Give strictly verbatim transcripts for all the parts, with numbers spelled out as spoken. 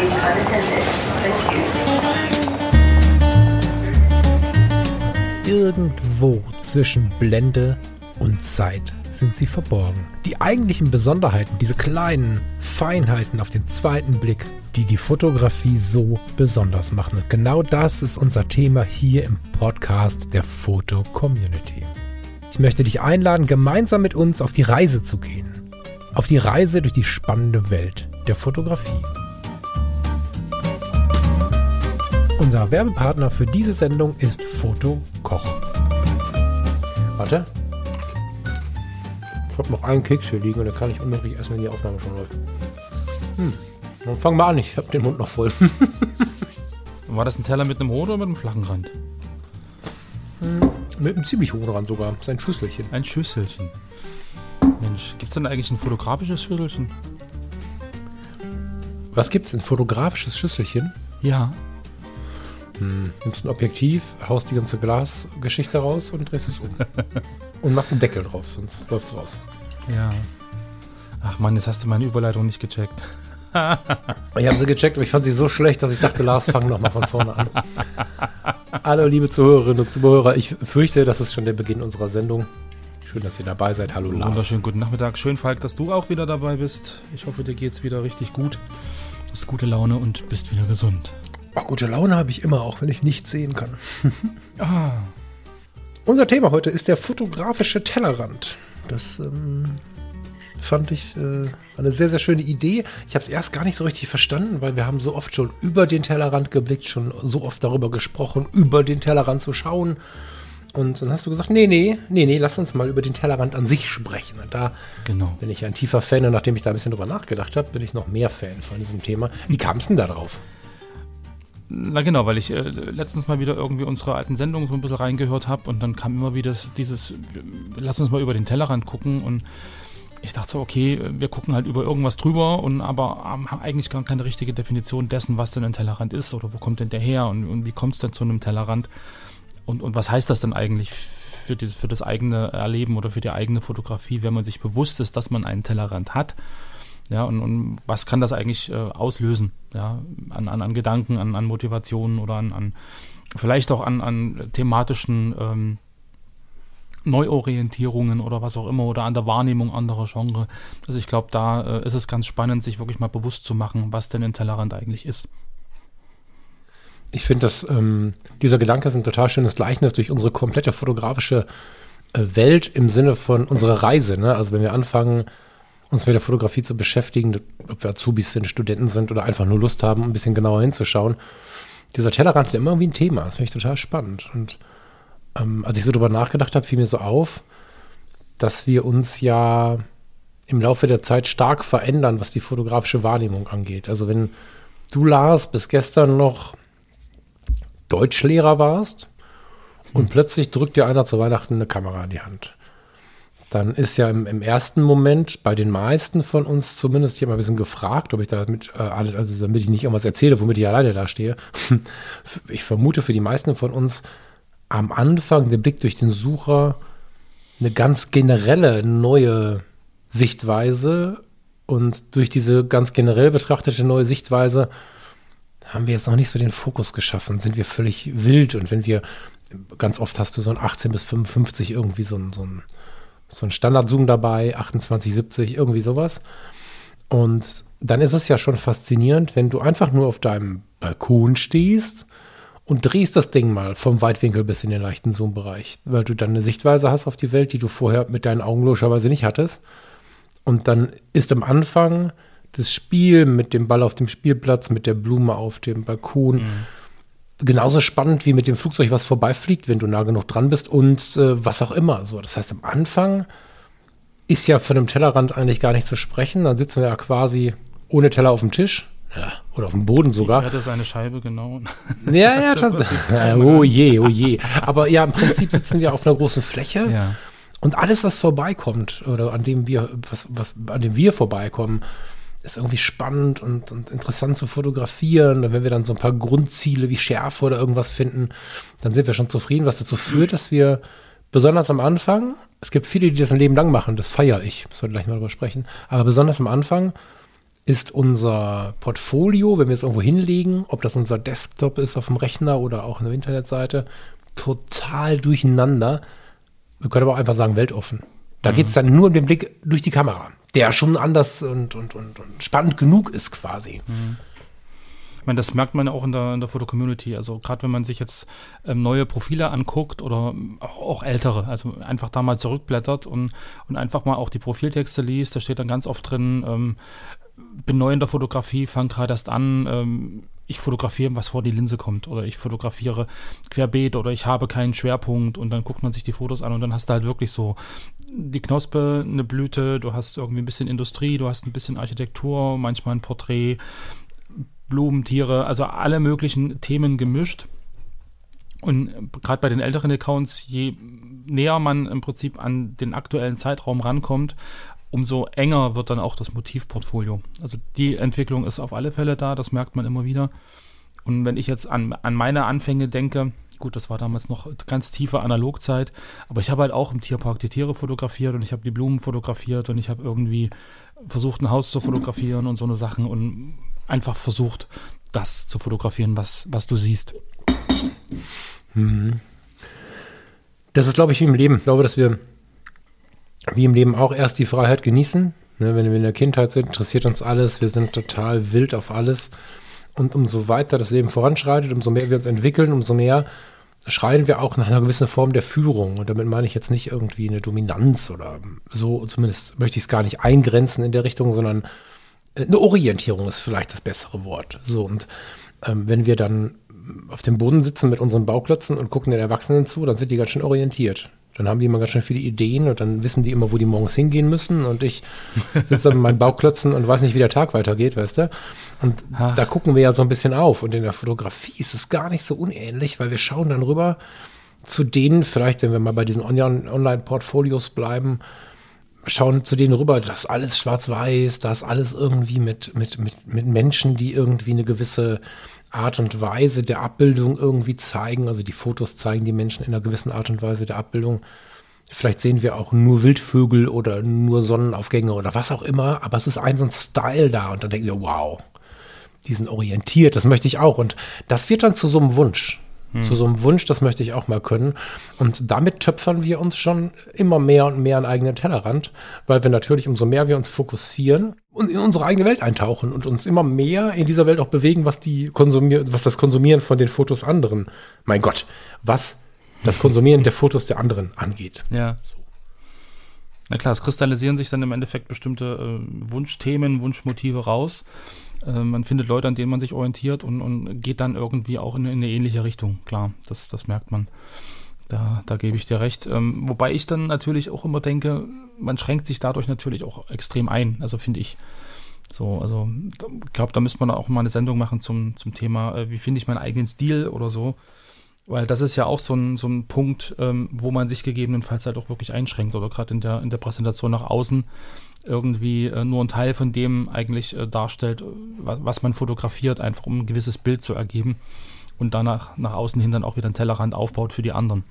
being unattended. Thank you. Irgendwo zwischen Blende und Zeit sind sie verborgen. Die eigentlichen Besonderheiten, diese kleinen Feinheiten auf den zweiten Blick, die die Fotografie so besonders machen. Und genau das ist unser Thema hier im Podcast der Foto Community. Ich möchte dich einladen, gemeinsam mit uns auf die Reise zu gehen. Auf die Reise durch die spannende Welt der Fotografie. Unser Werbepartner für diese Sendung ist Fotokoch. Warte. Ich habe noch einen Keks hier liegen und den kann ich unmöglich essen, wenn die Aufnahme schon läuft. Hm. Dann fangen wir an, ich habe den Mund noch voll. War das ein Teller mit einem hohen oder mit einem flachen Rand? Hm. Mit einem ziemlich hohen Rand sogar. Das ist ein Schüsselchen. Ein Schüsselchen. Mensch, gibt es denn eigentlich ein fotografisches Schüsselchen? Was gibt's? Ein fotografisches Schüsselchen? Ja. Hm. Nimmst ein Objektiv, haust die ganze Glasgeschichte raus und drehst es um. Und machst einen Deckel drauf, sonst läuft's raus. Ja. Ach Mann, jetzt hast du meine Überleitung nicht gecheckt. Ich habe sie gecheckt, aber ich fand sie so schlecht, dass ich dachte, Lars, fang noch mal von vorne an. Hallo, liebe Zuhörerinnen und Zuhörer. Ich fürchte, das ist schon der Beginn unserer Sendung. Schön, dass ihr dabei seid. Hallo, Lars. Wunderschönen guten Nachmittag. Schön, Falk, dass du auch wieder dabei bist. Ich hoffe, dir geht's wieder richtig gut. Du hast gute Laune und bist wieder gesund. Oh, gute Laune habe ich immer, auch wenn ich nichts sehen kann. Ah. Unser Thema heute ist der fotografische Tellerrand. Das ähm, fand ich äh, eine sehr, sehr schöne Idee. Ich habe es erst gar nicht so richtig verstanden, weil wir haben so oft schon über den Tellerrand geblickt, schon so oft darüber gesprochen, über den Tellerrand zu schauen. Und dann hast du gesagt, nee, nee, nee, nee, lass uns mal über den Tellerrand an sich sprechen. Und da genau. bin ich ein tiefer Fan. Und nachdem ich da ein bisschen drüber nachgedacht habe, bin ich noch mehr Fan von diesem Thema. Wie kam es denn da drauf? Na genau, weil ich äh, letztens mal wieder irgendwie unsere alten Sendungen so ein bisschen reingehört habe und dann kam immer wieder dieses, lass uns mal über den Tellerrand gucken und ich dachte so, okay, wir gucken halt über irgendwas drüber und aber haben eigentlich gar keine richtige Definition dessen, was denn ein Tellerrand ist oder wo kommt denn der her und, und wie kommt es denn zu einem Tellerrand und, und was heißt das denn eigentlich für, die, für das eigene Erleben oder für die eigene Fotografie, wenn man sich bewusst ist, dass man einen Tellerrand hat. Ja, und, und was kann das eigentlich äh, auslösen, ja, an, an, an Gedanken, an, an Motivationen oder an, an vielleicht auch an, an thematischen ähm, Neuorientierungen oder was auch immer oder an der Wahrnehmung anderer Genre. Also ich glaube, da äh, ist es ganz spannend, sich wirklich mal bewusst zu machen, was denn ein Tellerrand eigentlich ist. Ich finde, dass ähm, dieser Gedanke ist ein total schönes Gleichnis durch unsere komplette fotografische äh, Welt im Sinne von unserer Reise. Ne? Also wenn wir anfangen, uns mit der Fotografie zu beschäftigen, ob wir Azubis sind, Studenten sind oder einfach nur Lust haben, ein bisschen genauer hinzuschauen. Dieser Tellerrand ist immer irgendwie ein Thema. Das finde ich total spannend. Und ähm, als ich so drüber nachgedacht habe, fiel mir so auf, dass wir uns ja im Laufe der Zeit stark verändern, was die fotografische Wahrnehmung angeht. Also wenn du, Lars, bis gestern noch Deutschlehrer warst und hm. plötzlich drückt dir einer zu Weihnachten eine Kamera in die Hand, dann ist ja im, im ersten Moment bei den meisten von uns zumindest, ich habe mal ein bisschen gefragt, ob ich damit, äh, also damit ich nicht irgendwas erzähle, womit ich alleine da stehe. Ich vermute für die meisten von uns am Anfang der Blick durch den Sucher eine ganz generelle neue Sichtweise und durch diese ganz generell betrachtete neue Sichtweise haben wir jetzt noch nicht so den Fokus geschaffen, sind wir völlig wild und wenn wir, ganz oft hast du so ein achtzehn bis fünfundfünfzig irgendwie so ein, so ein So ein Standardzoom dabei, achtundzwanzig siebzig, irgendwie sowas. Und dann ist es ja schon faszinierend, wenn du einfach nur auf deinem Balkon stehst und drehst das Ding mal vom Weitwinkel bis in den leichten Zoom-Bereich, weil du dann eine Sichtweise hast auf die Welt, die du vorher mit deinen Augen logischerweise nicht hattest. Und dann ist am Anfang das Spiel mit dem Ball auf dem Spielplatz, mit der Blume auf dem Balkon, mhm. genauso spannend wie mit dem Flugzeug, was vorbeifliegt, wenn du nah genug dran bist und äh, was auch immer. So, das heißt, am Anfang ist ja von dem Tellerrand eigentlich gar nicht zu sprechen. Dann sitzen wir ja quasi ohne Teller auf dem Tisch. Ja, oder auf dem Boden sogar. Ja, das ist eine Scheibe, genau. Ja, ja, schon. Oh je, oh je. Aber ja, im Prinzip sitzen wir auf einer großen Fläche. Ja. Und alles, was vorbeikommt, oder an dem wir, was, was, an dem wir vorbeikommen, ist irgendwie spannend und, und interessant zu fotografieren. Und wenn wir dann so ein paar Grundziele wie Schärfe oder irgendwas finden, dann sind wir schon zufrieden, was dazu führt, dass wir besonders am Anfang, es gibt viele, die das ein Leben lang machen, das feiere ich, müssen wir gleich mal drüber sprechen, aber besonders am Anfang ist unser Portfolio, wenn wir es irgendwo hinlegen, ob das unser Desktop ist auf dem Rechner oder auch eine Internetseite, total durcheinander. Wir können aber auch einfach sagen, weltoffen. Da mhm. geht es dann nur um den Blick durch die Kamera, der schon anders und, und, und, und spannend genug ist quasi. Mhm. Ich meine, das merkt man auch in der, in der Foto-Community. Also gerade wenn man sich jetzt ähm, neue Profile anguckt oder auch, auch ältere, also einfach da mal zurückblättert und, und einfach mal auch die Profiltexte liest, da steht dann ganz oft drin, ähm, bin neu in der Fotografie, fange gerade erst an, ähm, ich fotografiere, was vor die Linse kommt oder ich fotografiere querbeet oder ich habe keinen Schwerpunkt und dann guckt man sich die Fotos an und dann hast du halt wirklich so die Knospe, eine Blüte, du hast irgendwie ein bisschen Industrie, du hast ein bisschen Architektur, manchmal ein Porträt, Blumen, Tiere, also alle möglichen Themen gemischt. Und gerade bei den älteren Accounts, je näher man im Prinzip an den aktuellen Zeitraum rankommt, umso enger wird dann auch das Motivportfolio. Also die Entwicklung ist auf alle Fälle da, das merkt man immer wieder. Und wenn ich jetzt an, an meine Anfänge denke, gut, das war damals noch ganz tiefe Analogzeit, aber ich habe halt auch im Tierpark die Tiere fotografiert und ich habe die Blumen fotografiert und ich habe irgendwie versucht, ein Haus zu fotografieren und so eine Sachen und einfach versucht, das zu fotografieren, was, was du siehst. Das ist, glaube ich, wie im Leben. Ich glaube, dass wir wie im Leben auch erst die Freiheit genießen. Ne, wenn wir in der Kindheit sind, interessiert uns alles. Wir sind total wild auf alles. Und umso weiter das Leben voranschreitet, umso mehr wir uns entwickeln, umso mehr schreien wir auch nach einer gewissen Form der Führung. Und damit meine ich jetzt nicht irgendwie eine Dominanz oder so, zumindest möchte ich es gar nicht eingrenzen in der Richtung, sondern eine Orientierung ist vielleicht das bessere Wort. So, und ähm, wenn wir dann auf dem Boden sitzen mit unseren Bauklötzen und gucken den Erwachsenen zu, dann sind die ganz schön orientiert. Dann haben die immer ganz schön viele Ideen und dann wissen die immer, wo die morgens hingehen müssen und ich sitze dann mit meinen Bauklötzen und weiß nicht, wie der Tag weitergeht, weißt du? Und Ach. da gucken wir ja so ein bisschen auf und in der Fotografie ist es gar nicht so unähnlich, weil wir schauen dann rüber zu denen, vielleicht wenn wir mal bei diesen Online-Portfolios bleiben, schauen zu denen rüber, das ist alles schwarz-weiß, das ist alles irgendwie mit, mit, mit, mit Menschen, die irgendwie eine gewisse Art und Weise der Abbildung irgendwie zeigen, also die Fotos zeigen die Menschen in einer gewissen Art und Weise der Abbildung. Vielleicht sehen wir auch nur Wildvögel oder nur Sonnenaufgänge oder was auch immer, aber es ist ein so ein Style da und dann denken wir, wow, die sind orientiert, das möchte ich auch und das wird dann zu so einem Wunsch. Hm. Zu so einem Wunsch, das möchte ich auch mal können. Und damit töpfern wir uns schon immer mehr und mehr an eigenen Tellerrand, weil wir natürlich, umso mehr wir uns fokussieren und in unsere eigene Welt eintauchen und uns immer mehr in dieser Welt auch bewegen, was die konsumier- was das Konsumieren von den Fotos anderen, mein Gott, was das Konsumieren der Fotos der anderen angeht. Ja. So. Na klar, es kristallisieren sich dann im Endeffekt bestimmte äh, Wunschthemen, Wunschmotive raus. Man findet Leute, an denen man sich orientiert und, und geht dann irgendwie auch in, in eine ähnliche Richtung. Klar, das, das merkt man. Da, da gebe ich dir recht. Ähm, wobei ich dann natürlich auch immer denke, man schränkt sich dadurch natürlich auch extrem ein. Also finde ich. So, also ich glaube, da müsste man auch mal eine Sendung machen zum, zum Thema, äh, wie finde ich meinen eigenen Stil oder so. Weil das ist ja auch so ein, so ein Punkt, ähm, wo man sich gegebenenfalls halt auch wirklich einschränkt oder gerade in der, in der Präsentation nach außen irgendwie äh, nur ein Teil von dem eigentlich äh, darstellt, was, was man fotografiert, einfach um ein gewisses Bild zu ergeben und danach nach außen hin dann auch wieder einen Tellerrand aufbaut für die anderen.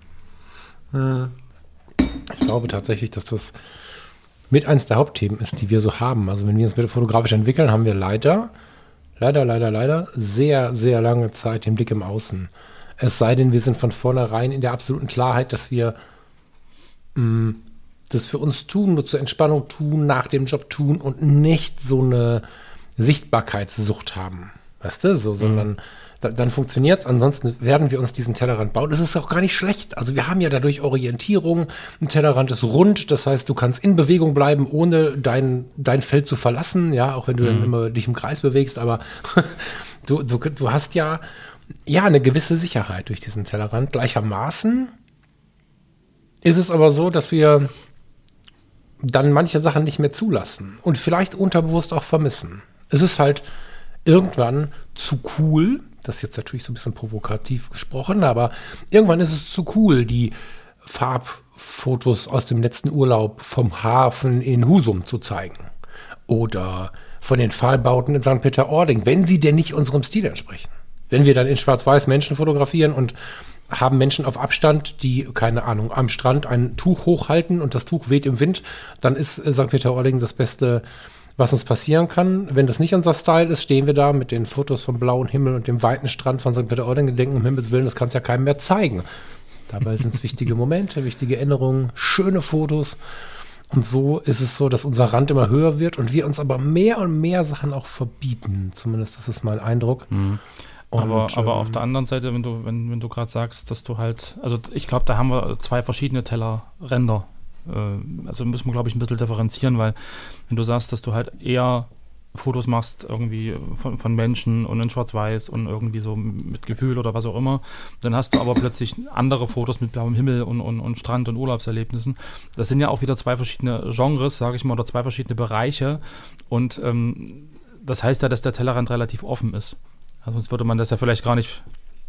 Ich glaube tatsächlich, dass das mit eins der Hauptthemen ist, die wir so haben. Also wenn wir uns fotografisch entwickeln, haben wir leider, leider, leider, leider sehr, sehr lange Zeit den Blick im Außen. Es sei denn, wir sind von vornherein in der absoluten Klarheit, dass wir mh, das für uns tun, nur zur Entspannung tun, nach dem Job tun und nicht so eine Sichtbarkeitssucht haben. Weißt du, so, sondern mhm. da, dann funktioniert es. Ansonsten werden wir uns diesen Tellerrand bauen. Das ist auch gar nicht schlecht. Also wir haben ja dadurch Orientierung. Ein Tellerrand ist rund. Das heißt, du kannst in Bewegung bleiben, ohne dein, dein Feld zu verlassen. Ja, auch wenn du mhm. dann immer dich im Kreis bewegst. Aber du, du, du hast ja, ja eine gewisse Sicherheit durch diesen Tellerrand. Gleichermaßen ist es aber so, dass wir dann manche Sachen nicht mehr zulassen und vielleicht unterbewusst auch vermissen. Es ist halt irgendwann zu cool, das ist jetzt natürlich so ein bisschen provokativ gesprochen, aber irgendwann ist es zu cool, die Farbfotos aus dem letzten Urlaub vom Hafen in Husum zu zeigen oder von den Pfahlbauten in Sankt Peter-Ording, wenn sie denn nicht unserem Stil entsprechen. Wenn wir dann in Schwarz-Weiß Menschen fotografieren und haben Menschen auf Abstand, die, keine Ahnung, am Strand ein Tuch hochhalten und das Tuch weht im Wind, dann ist Sankt Peter-Ording das beste was uns passieren kann. Wenn das nicht unser Style ist, stehen wir da mit den Fotos vom blauen Himmel und dem weiten Strand von Sankt Peter-Ording und denken, um Himmels Willen, das kann es ja keinem mehr zeigen. Dabei sind es wichtige Momente, wichtige Erinnerungen, schöne Fotos. Und so ist es so, dass unser Rand immer höher wird und wir uns aber mehr und mehr Sachen auch verbieten. Zumindest ist das mein Eindruck. Mhm. Aber, und, aber ähm, auf der anderen Seite, wenn du, wenn, wenn du gerade sagst, dass du halt, also ich glaube, da haben wir zwei verschiedene Tellerränder. Äh, also müssen wir, glaube ich, ein bisschen differenzieren, weil wenn du sagst, dass du halt eher Fotos machst irgendwie von, von Menschen und in Schwarz-Weiß und irgendwie so mit Gefühl oder was auch immer, dann hast du aber plötzlich andere Fotos mit blauem Himmel und, und, und Strand und Urlaubserlebnissen. Das sind ja auch wieder zwei verschiedene Genres, sage ich mal, oder zwei verschiedene Bereiche und ähm, das heißt ja, dass der Tellerrand relativ offen ist. Also sonst würde man das ja vielleicht gar nicht.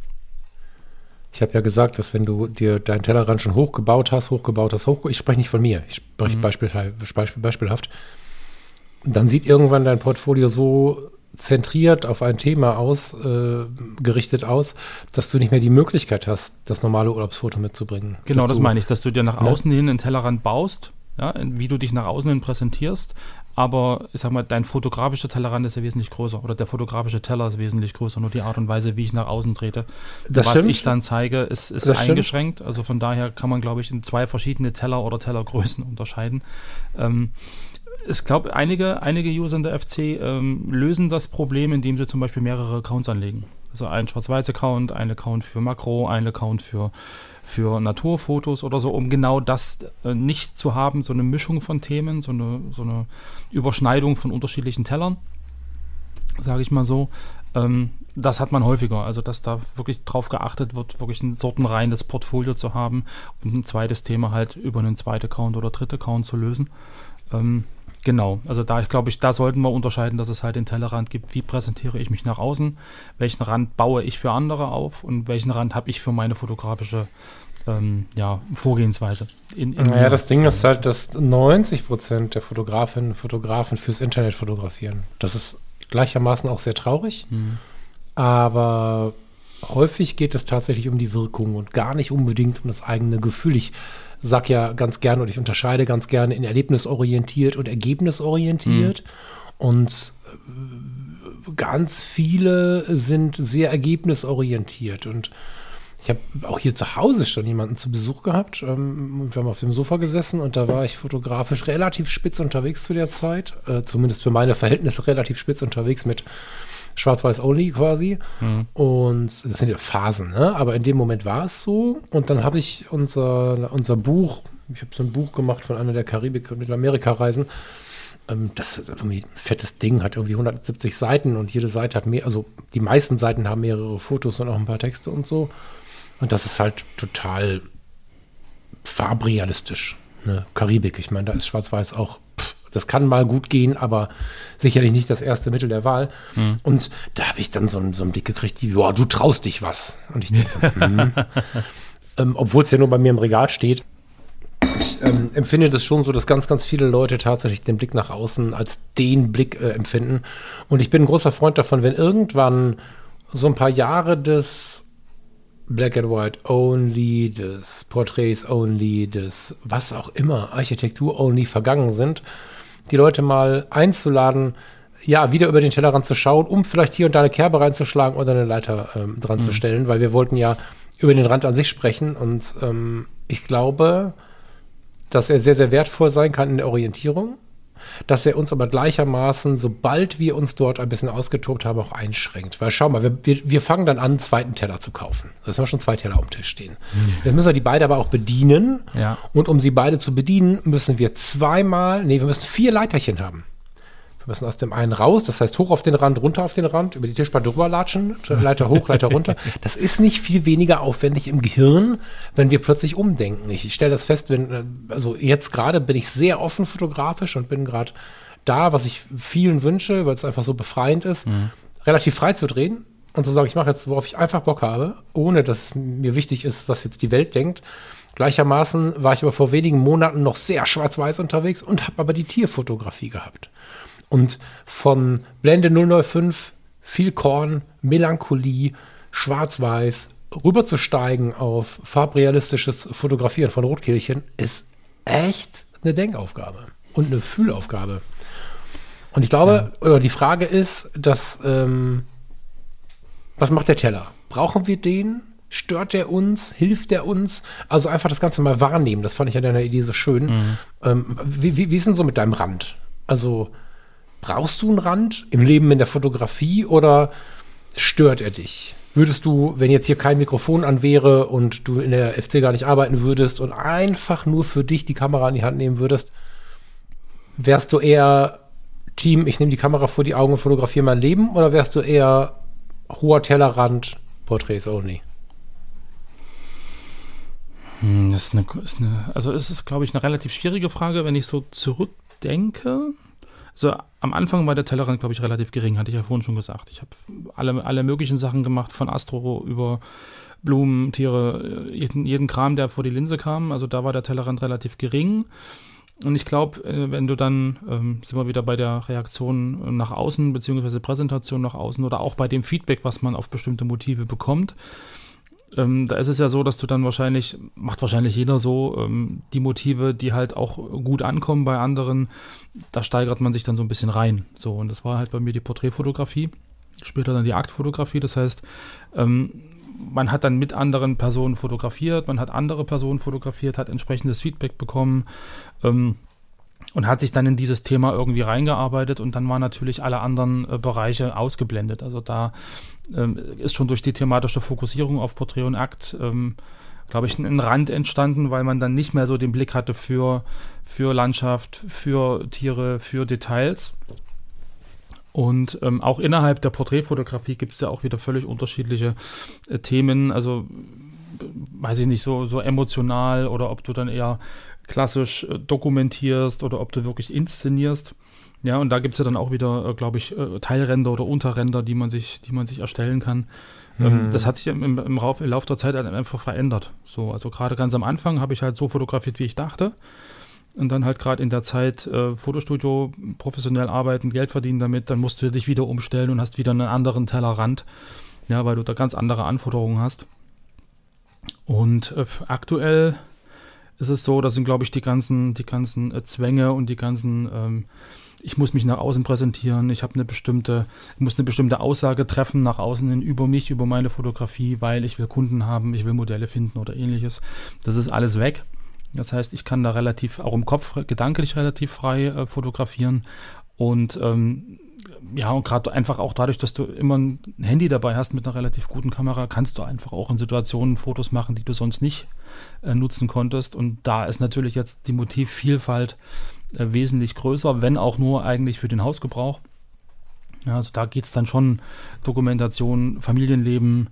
Ich habe ja gesagt, dass wenn du dir deinen Tellerrand schon hochgebaut hast, hochgebaut hast, hoch, ich spreche nicht von mir, ich spreche mhm. beispiel, beispiel, beispielhaft, dann sieht irgendwann dein Portfolio so zentriert auf ein Thema aus, äh, gerichtet aus, dass du nicht mehr die Möglichkeit hast, das normale Urlaubsfoto mitzubringen. Genau, das du, meine ich, dass du dir nach ne? außen hin einen Tellerrand baust, ja, wie du dich nach außen hin präsentierst, aber ich sag mal, dein fotografischer Tellerrand ist ja wesentlich größer oder der fotografische Teller ist wesentlich größer, nur die Art und Weise, wie ich nach außen trete. Das Was stimmt. ich dann zeige, ist, ist eingeschränkt, stimmt. Also von daher kann man, glaube ich, in zwei verschiedene Teller oder Tellergrößen unterscheiden. Ähm, Ich glaube, einige, einige User in der F C ähm, lösen das Problem, indem sie zum Beispiel mehrere Accounts anlegen. Also ein Schwarz-Weiß-Account, ein Account für Makro, ein Account für, für Naturfotos oder so, um genau das äh, nicht zu haben, so eine Mischung von Themen, so eine, so eine Überschneidung von unterschiedlichen Tellern, sage ich mal so. Ähm, das hat man häufiger, also dass da wirklich drauf geachtet wird, wirklich ein sortenreines Portfolio zu haben und ein zweites Thema halt über einen zweiten Account oder dritten Account zu lösen. Ähm, Genau, also da ich glaube ich, da sollten wir unterscheiden, dass es halt den Tellerrand gibt, wie präsentiere ich mich nach außen, welchen Rand baue ich für andere auf und welchen Rand habe ich für meine fotografische ähm, ja, Vorgehensweise. In, in naja, das Ding ist halt, dass neunzig Prozent der Fotografinnen und Fotografen fürs Internet fotografieren. Das ist gleichermaßen auch sehr traurig, mhm. aber häufig geht es tatsächlich um die Wirkung und gar nicht unbedingt um das eigene Gefühl. Ich sag ja ganz gerne und ich unterscheide ganz gerne in erlebnisorientiert und ergebnisorientiert. Mhm. Und ganz viele sind sehr ergebnisorientiert. Und ich habe auch hier zu Hause schon jemanden zu Besuch gehabt. Ähm, wir haben auf dem Sofa gesessen und da war ich fotografisch relativ spitz unterwegs zu der Zeit. Äh, zumindest für meine Verhältnisse relativ spitz unterwegs mit Schwarz-Weiß-Only quasi. Mhm. Und das sind ja Phasen, ne? Aber in dem Moment war es so. Und dann habe ich unser, unser Buch, ich habe so ein Buch gemacht von einer der Karibik- und Mittelamerika-Reisen. Ähm, das ist irgendwie ein fettes Ding, hat irgendwie hundertsiebzig Seiten und jede Seite hat mehr, also die meisten Seiten haben mehrere Fotos und auch ein paar Texte und so. Und das ist halt total farbrealistisch. Ne? Karibik, ich meine, da ist Schwarz-Weiß auch. Pff, das kann mal gut gehen, aber sicherlich nicht das erste Mittel der Wahl. Mhm. Und da habe ich dann so, so einen Blick gekriegt, die, boah, du traust dich was. Und ich denke, hm. ähm, obwohl es ja nur bei mir im Regal steht, ich ähm, empfinde das schon so, dass ganz, ganz viele Leute tatsächlich den Blick nach außen als den Blick äh, empfinden. Und ich bin ein großer Freund davon, wenn irgendwann so ein paar Jahre des Black and White Only, des Portraits Only, des was auch immer, Architektur Only vergangen sind, die Leute mal einzuladen, ja, wieder über den Tellerrand zu schauen, um vielleicht hier und da eine Kerbe reinzuschlagen oder eine Leiter ähm, dran mhm. zu stellen, weil wir wollten ja über den Rand an sich sprechen und ähm, ich glaube, dass er sehr, sehr wertvoll sein kann in der Orientierung, dass er uns aber gleichermaßen, sobald wir uns dort ein bisschen ausgetobt haben, auch einschränkt. Weil schau mal, wir, wir, wir fangen dann an, einen zweiten Teller zu kaufen. Das haben wir schon zwei Teller auf dem Tisch stehen. Mhm. Jetzt müssen wir die beide aber auch bedienen. Ja. Und um sie beide zu bedienen, müssen wir zweimal, nee, wir müssen vier Leiterchen haben. Wir müssen aus dem einen raus, das heißt hoch auf den Rand, runter auf den Rand, über die Tischplatte drüber latschen, Leiter hoch, Leiter runter. Das ist nicht viel weniger aufwendig im Gehirn, wenn wir plötzlich umdenken. Ich stelle das fest, wenn, also jetzt gerade bin ich sehr offen fotografisch und bin gerade da, was ich vielen wünsche, weil es einfach so befreiend ist, mhm. relativ frei zu drehen und zu sagen, ich mache jetzt, worauf ich einfach Bock habe, ohne dass mir wichtig ist, was jetzt die Welt denkt. Gleichermaßen war ich aber vor wenigen Monaten noch sehr schwarz-weiß unterwegs und habe aber die Tierfotografie gehabt. Und von Blende null null fünf, viel Korn, Melancholie, Schwarz-Weiß, rüberzusteigen auf farbrealistisches Fotografieren von Rotkehlchen ist echt eine Denkaufgabe und eine Fühlaufgabe. Und ich glaube, ja. oder die Frage ist, dass, ähm, was macht der Teller? Brauchen wir den? Stört der uns? Hilft der uns? Also einfach das Ganze mal wahrnehmen. Das fand ich ja deine Idee so schön. Mhm. Ähm, wie, wie, wie ist denn so mit deinem Rand? Also brauchst du einen Rand im Leben, in der Fotografie oder stört er dich? Würdest du, wenn jetzt hier kein Mikrofon an wäre und du in der F C gar nicht arbeiten würdest und einfach nur für dich die Kamera in die Hand nehmen würdest, wärst du eher Team, ich nehme die Kamera vor die Augen und fotografiere mein Leben, oder wärst du eher hoher Tellerrand, Portraits only? Hm, das ist eine, ist eine, also es ist, glaube ich, eine relativ schwierige Frage, wenn ich so zurückdenke. Also am Anfang war der Tellerrand, glaube ich, relativ gering, hatte ich ja vorhin schon gesagt. Ich habe alle, alle möglichen Sachen gemacht, von Astro über Blumen, Tiere, jeden, jeden Kram, der vor die Linse kam. Also da war der Tellerrand relativ gering. Und ich glaube, wenn du dann, ähm, sind wir wieder bei der Reaktion nach außen, beziehungsweise Präsentation nach außen oder auch bei dem Feedback, was man auf bestimmte Motive bekommt, ähm, da ist es ja so, dass du dann wahrscheinlich, macht wahrscheinlich jeder so, ähm, die Motive, die halt auch gut ankommen bei anderen, da steigert man sich dann so ein bisschen rein. So, und das war halt bei mir die Porträtfotografie, später dann die Aktfotografie. Das heißt, ähm, man hat dann mit anderen Personen fotografiert, man hat andere Personen fotografiert, hat entsprechendes Feedback bekommen ähm, und hat sich dann in dieses Thema irgendwie reingearbeitet, und dann waren natürlich alle anderen äh, Bereiche ausgeblendet. Also da ähm, ist schon durch die thematische Fokussierung auf Porträt und Akt, ähm, glaube ich, ein Rand entstanden, weil man dann nicht mehr so den Blick hatte für, für Landschaft, für Tiere, für Details. Und ähm, auch innerhalb der Porträtfotografie gibt es ja auch wieder völlig unterschiedliche äh, Themen. Also, weiß ich nicht, so, so emotional, oder ob du dann eher klassisch äh, dokumentierst oder ob du wirklich inszenierst. Ja, und da gibt es ja dann auch wieder, äh, glaube ich, äh, Teilränder oder Unterränder, die man sich, die man sich erstellen kann. Mhm. Ähm, das hat sich im, im, im Laufe der Zeit einfach verändert. So, also gerade ganz am Anfang habe ich halt so fotografiert, wie ich dachte. Und dann halt gerade in der Zeit äh, Fotostudio, professionell arbeiten, Geld verdienen damit, dann musst du dich wieder umstellen und hast wieder einen anderen Tellerrand, ja, weil du da ganz andere Anforderungen hast. Und äh, aktuell ist es so, da sind, glaube ich, die ganzen, die ganzen äh, Zwänge und die ganzen, ähm, ich muss mich nach außen präsentieren, ich habe eine bestimmte, ich muss eine bestimmte Aussage treffen nach außen hin über mich, über meine Fotografie, weil ich will Kunden haben, ich will Modelle finden oder ähnliches. Das ist alles weg. Das heißt, ich kann da relativ, auch im Kopf, gedanklich relativ frei äh, fotografieren. Und ähm, ja, und gerade einfach auch dadurch, dass du immer ein Handy dabei hast mit einer relativ guten Kamera, kannst du einfach auch in Situationen Fotos machen, die du sonst nicht äh, nutzen konntest. Und da ist natürlich jetzt die Motivvielfalt äh, wesentlich größer, wenn auch nur eigentlich für den Hausgebrauch. Ja, also da geht es dann schon Dokumentation, Familienleben,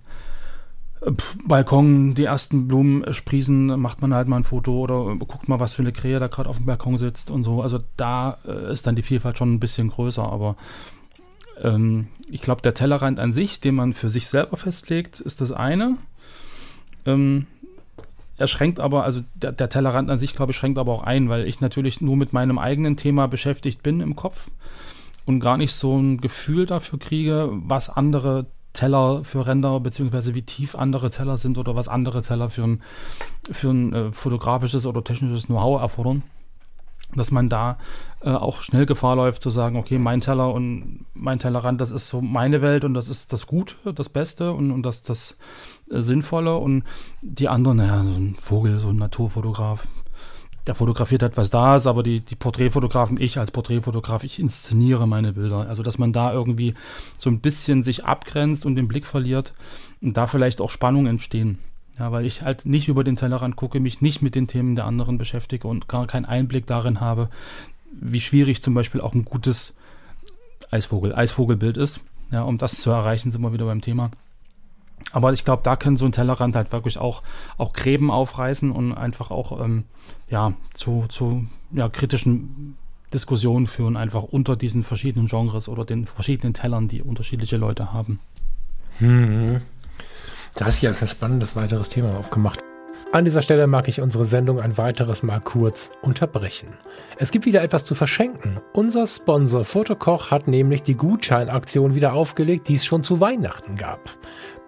Balkon, die ersten Blumen sprießen, macht man halt mal ein Foto oder guckt mal, was für eine Krähe da gerade auf dem Balkon sitzt und so. Also da äh, ist dann die Vielfalt schon ein bisschen größer, aber ähm, ich glaube, der Tellerrand an sich, den man für sich selber festlegt, ist das eine. Ähm, er schränkt aber, also der, der Tellerrand an sich, glaube ich, schränkt aber auch ein, weil ich natürlich nur mit meinem eigenen Thema beschäftigt bin im Kopf und gar nicht so ein Gefühl dafür kriege, was andere Teller für Ränder, beziehungsweise wie tief andere Teller sind oder was andere Teller für ein, für ein äh, fotografisches oder technisches Know-how erfordern, dass man da äh, auch schnell Gefahr läuft zu sagen, okay, mein Teller und mein Tellerrand, das ist so meine Welt und das ist das Gute, das Beste und, und das, das äh, Sinnvolle, und die anderen, naja, so ein Vogel, so ein Naturfotograf, der fotografiert halt, was da ist, aber die, die Porträtfotografen, ich als Porträtfotograf, ich inszeniere meine Bilder. Also, dass man da irgendwie so ein bisschen sich abgrenzt und den Blick verliert und da vielleicht auch Spannungen entstehen. Ja, weil ich halt nicht über den Tellerrand gucke, mich nicht mit den Themen der anderen beschäftige und gar keinen Einblick darin habe, wie schwierig zum Beispiel auch ein gutes Eisvogel, Eisvogelbild ist. Ja, um das zu erreichen, sind wir wieder beim Thema. Aber ich glaube, da kann so ein Tellerrand halt wirklich auch, auch Gräben aufreißen und einfach auch ähm, ja, zu, zu ja, kritischen Diskussionen führen, einfach unter diesen verschiedenen Genres oder den verschiedenen Tellern, die unterschiedliche Leute haben. Hm. Da ist jetzt ein spannendes weiteres Thema aufgemacht. An dieser Stelle mag ich unsere Sendung ein weiteres Mal kurz unterbrechen. Es gibt wieder etwas zu verschenken. Unser Sponsor Fotokoch hat nämlich die Gutscheinaktion wieder aufgelegt, die es schon zu Weihnachten gab.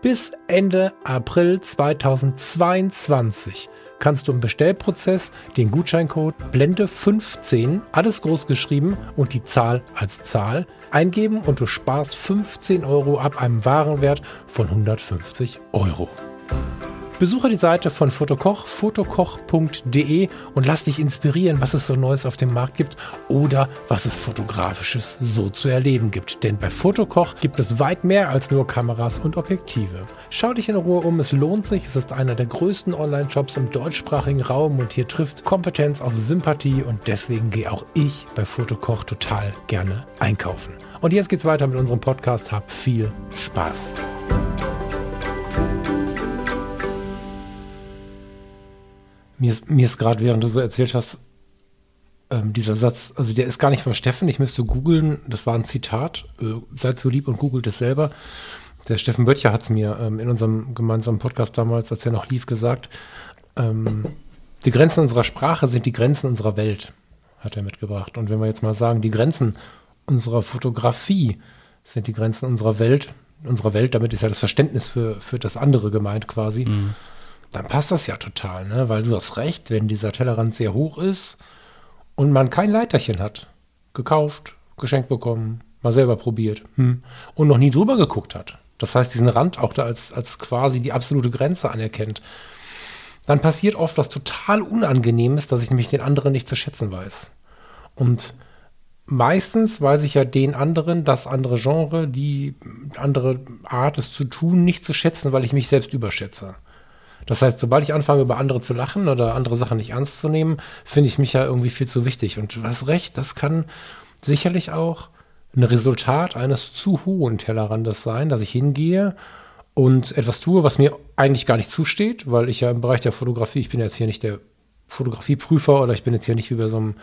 Bis Ende April zweitausendzweiundzwanzig kannst du im Bestellprozess den Gutscheincode Blende fünfzehn, alles groß geschrieben und die Zahl als Zahl, eingeben und du sparst fünfzehn Euro ab einem Warenwert von hundertfünfzig Euro. Besuche die Seite von Fotokoch, fotokoch punkt de und lass dich inspirieren, was es so Neues auf dem Markt gibt oder was es Fotografisches so zu erleben gibt. Denn bei Fotokoch gibt es weit mehr als nur Kameras und Objektive. Schau dich in Ruhe um, es lohnt sich. Es ist einer der größten Online-Shops im deutschsprachigen Raum und hier trifft Kompetenz auf Sympathie und deswegen gehe auch ich bei Fotokoch total gerne einkaufen. Und jetzt geht's weiter mit unserem Podcast. Hab viel Spaß. Mir ist, mir ist gerade, während du so erzählt hast, ähm, dieser Satz, also der ist gar nicht von Steffen, ich müsste googeln, das war ein Zitat, äh, seid so lieb und googelt es selber. Der Steffen Böttcher hat es mir ähm, in unserem gemeinsamen Podcast damals, als er noch lief, gesagt, ähm, die Grenzen unserer Sprache sind die Grenzen unserer Welt, hat er mitgebracht. Und wenn wir jetzt mal sagen, die Grenzen unserer Fotografie sind die Grenzen unserer Welt, unserer Welt, damit ist ja das Verständnis für, für das andere gemeint quasi, mhm. Dann passt das ja total, ne? Weil du hast recht, wenn dieser Tellerrand sehr hoch ist und man kein Leiterchen hat, gekauft, geschenkt bekommen, mal selber probiert hm, und noch nie drüber geguckt hat. Das heißt, diesen Rand auch da als, als quasi die absolute Grenze anerkennt. Dann passiert oft was total Unangenehmes, dass ich nämlich den anderen nicht zu schätzen weiß. Und meistens weiß ich ja den anderen, das andere Genre, die andere Art, es zu tun, nicht zu schätzen, weil ich mich selbst überschätze. Das heißt, sobald ich anfange, über andere zu lachen oder andere Sachen nicht ernst zu nehmen, finde ich mich ja irgendwie viel zu wichtig. Und du hast recht, das kann sicherlich auch ein Resultat eines zu hohen Tellerrandes sein, dass ich hingehe und etwas tue, was mir eigentlich gar nicht zusteht, weil ich ja im Bereich der Fotografie, ich bin jetzt hier nicht der Fotografieprüfer oder ich bin jetzt hier nicht wie bei so einem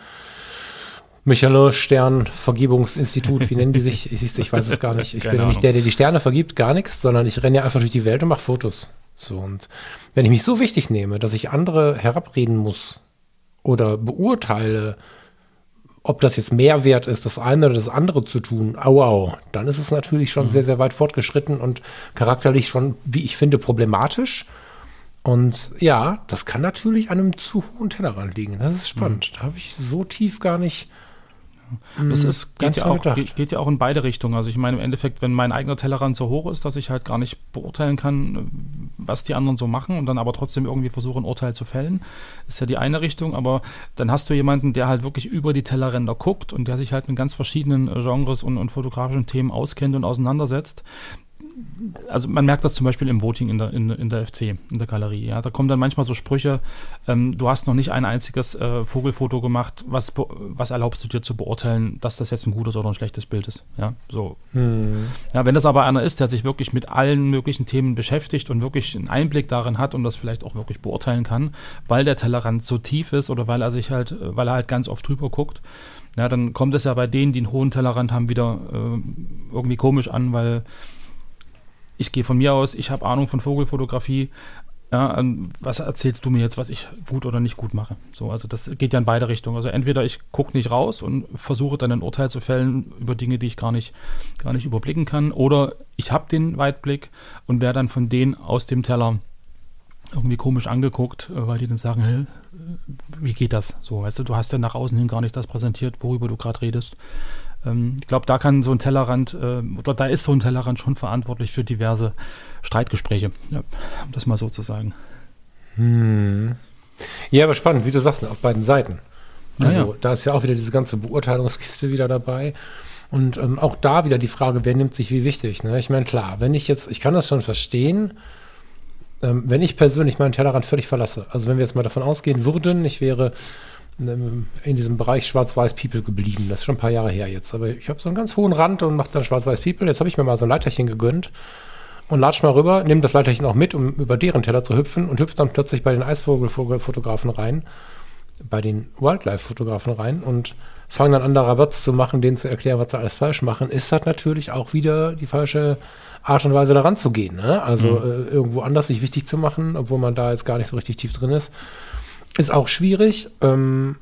Michelin-Stern-Vergebungsinstitut, wie nennen die sich? Ich, ich weiß es gar nicht. Ich bin ja nicht der, der die Sterne vergibt, gar nichts, sondern ich renne ja einfach durch die Welt und mache Fotos. So, und wenn ich mich so wichtig nehme, dass ich andere herabreden muss oder beurteile, ob das jetzt mehr wert ist, das eine oder das andere zu tun, au, au, dann ist es natürlich schon mhm. sehr, sehr weit fortgeschritten und charakterlich schon, wie ich finde, problematisch. Und ja, das kann natürlich an einem zu hohen Tellerrand liegen. Das ist spannend. Mhm. Da habe ich so tief gar nicht Das ist, geht, ja auch, geht, geht ja auch in beide Richtungen. Also ich meine im Endeffekt, wenn mein eigener Tellerrand so hoch ist, dass ich halt gar nicht beurteilen kann, was die anderen so machen und dann aber trotzdem irgendwie versuche, ein Urteil zu fällen, ist ja die eine Richtung. Aber dann hast du jemanden, der halt wirklich über die Tellerränder guckt und der sich halt mit ganz verschiedenen Genres und, und fotografischen Themen auskennt und auseinandersetzt. Also man merkt das zum Beispiel im Voting in der, in, in der F C, in der Galerie. Ja, da kommen dann manchmal so Sprüche, ähm, du hast noch nicht ein einziges äh, Vogelfoto gemacht, was, was erlaubst du dir zu beurteilen, dass das jetzt ein gutes oder ein schlechtes Bild ist. Ja, so. Hm. Ja, wenn das aber einer ist, der sich wirklich mit allen möglichen Themen beschäftigt und wirklich einen Einblick darin hat und das vielleicht auch wirklich beurteilen kann, weil der Tellerrand so tief ist oder weil er sich halt, weil er halt ganz oft drüber guckt, ja, dann kommt es ja bei denen, die einen hohen Tellerrand haben, wieder äh, irgendwie komisch an, weil ich gehe von mir aus, ich habe Ahnung von Vogelfotografie. Ja, was erzählst du mir jetzt, was ich gut oder nicht gut mache? So, also das geht ja in beide Richtungen. Also entweder ich gucke nicht raus und versuche dann ein Urteil zu fällen über Dinge, die ich gar nicht, gar nicht überblicken kann, oder ich habe den Weitblick und werde dann von denen aus dem Teller irgendwie komisch angeguckt, weil die dann sagen, hey, wie geht das? So, weißt du, du hast ja nach außen hin gar nicht das präsentiert, worüber du gerade redest. Ich glaube, da kann so ein Tellerrand, äh, oder da ist so ein Tellerrand schon verantwortlich für diverse Streitgespräche, ja, um das mal so zu sagen. Hm. Ja, aber spannend, wie du sagst, auf beiden Seiten. Also ja. Da ist ja auch wieder diese ganze Beurteilungskiste wieder dabei. Und ähm, auch da wieder die Frage, wer nimmt sich wie wichtig. Ne? Ich meine, klar, wenn ich jetzt, ich kann das schon verstehen, ähm, wenn ich persönlich meinen Tellerrand völlig verlasse. Also wenn wir jetzt mal davon ausgehen würden, ich wäre in diesem Bereich Schwarz-Weiß-People geblieben. Das ist schon ein paar Jahre her jetzt. Aber ich habe so einen ganz hohen Rand und mache dann Schwarz-Weiß-People. Jetzt habe ich mir mal so ein Leiterchen gegönnt und latsch mal rüber, nehme das Leiterchen auch mit, um über deren Teller zu hüpfen und hüpfe dann plötzlich bei den Eisvogel-Fotografen rein, bei den Wildlife-Fotografen rein und fange dann an, da Rabatz zu machen, denen zu erklären, was sie alles falsch machen, ist das natürlich auch wieder die falsche Art und Weise, daran zu gehen. Ne? Also mhm. äh, irgendwo anders sich wichtig zu machen, obwohl man da jetzt gar nicht so richtig tief drin ist. Ist auch schwierig. Ähm,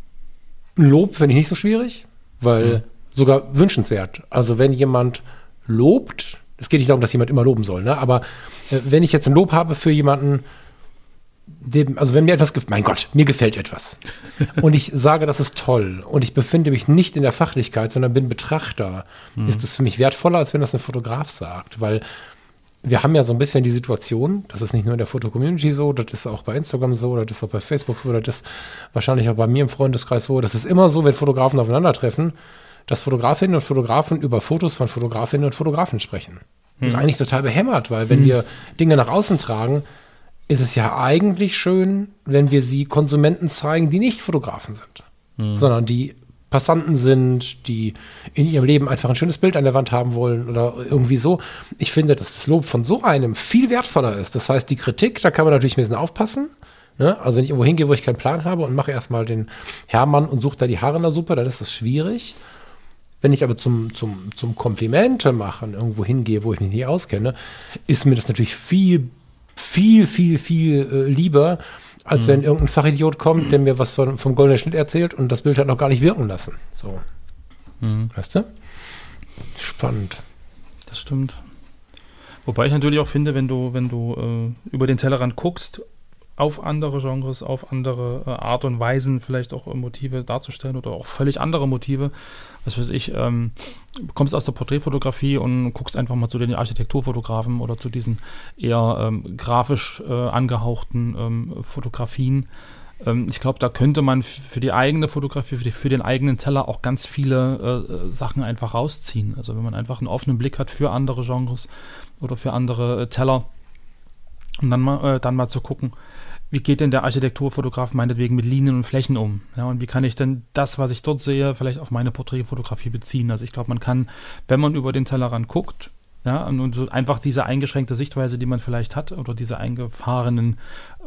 Lob finde ich nicht so schwierig, weil mhm. sogar wünschenswert. Also wenn jemand lobt, es geht nicht darum, dass jemand immer loben soll, ne? Aber äh, wenn ich jetzt ein Lob habe für jemanden, dem, also wenn mir etwas gefällt, mein Gott, mir gefällt etwas und ich sage, das ist toll und ich befinde mich nicht in der Fachlichkeit, sondern bin Betrachter, mhm. ist es für mich wertvoller, als wenn das ein Fotograf sagt, weil wir haben ja so ein bisschen die Situation, das ist nicht nur in der Foto-Community so, das ist auch bei Instagram so, das ist auch bei Facebook so, das ist wahrscheinlich auch bei mir im Freundeskreis so, das ist immer so, wenn Fotografen aufeinandertreffen, dass Fotografinnen und Fotografen über Fotos von Fotografinnen und Fotografen sprechen. Das ist eigentlich total behämmert, weil wenn mhm. wir Dinge nach außen tragen, ist es ja eigentlich schön, wenn wir sie Konsumenten zeigen, die nicht Fotografen sind, mhm. sondern die Passanten sind, die in ihrem Leben einfach ein schönes Bild an der Wand haben wollen oder irgendwie so. Ich finde, dass das Lob von so einem viel wertvoller ist. Das heißt, die Kritik, da kann man natürlich ein bisschen aufpassen. Ne? Also wenn ich irgendwo hingehe, wo ich keinen Plan habe und mache erstmal den Hermann und suche da die Haare in der Suppe, dann ist das schwierig. Wenn ich aber zum, zum, zum Komplimente machen irgendwo hingehe, wo ich mich nicht auskenne, ist mir das natürlich viel, viel, viel, viel äh, lieber, als mhm. wenn irgendein Fachidiot kommt, der mir was von, vom goldenen Schnitt erzählt und das Bild hat noch gar nicht wirken lassen. So. Mhm. Weißt du? Spannend. Das stimmt. Wobei ich natürlich auch finde, wenn du, wenn du äh, über den Tellerrand guckst, auf andere Genres, auf andere äh, Art und Weisen vielleicht auch äh, Motive darzustellen oder auch völlig andere Motive. Was weiß ich, ähm, kommst aus der Porträtfotografie und guckst einfach mal zu den Architekturfotografen oder zu diesen eher ähm, grafisch äh, angehauchten ähm, Fotografien. Ähm, ich glaube, da könnte man f- für die eigene Fotografie, für, die, für den eigenen Teller auch ganz viele äh, Sachen einfach rausziehen. Also wenn man einfach einen offenen Blick hat für andere Genres oder für andere äh, Teller und dann mal, äh, dann mal zu gucken, wie geht denn der Architekturfotograf meinetwegen mit Linien und Flächen um? Ja, und wie kann ich denn das, was ich dort sehe, vielleicht auf meine Porträtfotografie beziehen? Also ich glaube, man kann, wenn man über den Tellerrand guckt, ja, und, und so einfach diese eingeschränkte Sichtweise, die man vielleicht hat, oder diese eingefahrenen